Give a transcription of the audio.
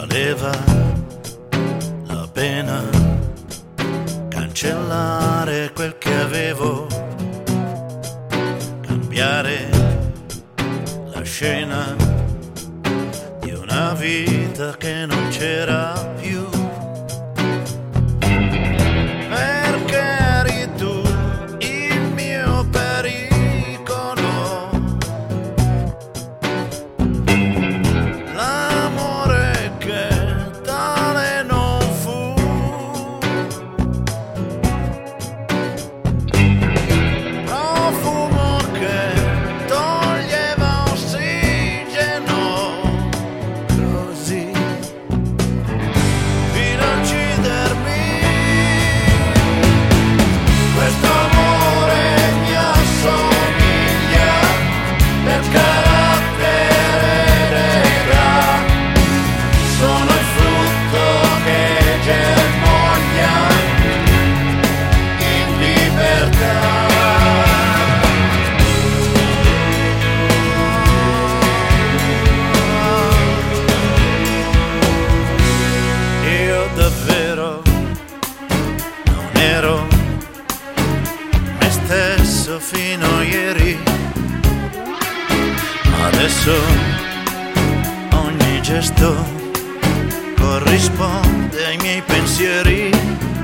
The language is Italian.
valeva la pena cancellare quel che avevo, cambiare la scena di una vita che non c'era più. Perché eri tu il mio pericolo, l'amore che tale non fu, profumo che toglieva ossigeno, così fino a uccidermi. Questo amore mi assomiglia per carattere ed età, sono il frutto che germoglia in libertà. Io davvero non ero me stesso fino a ieri, adesso ogni gesto corrisponde ai miei pensieri.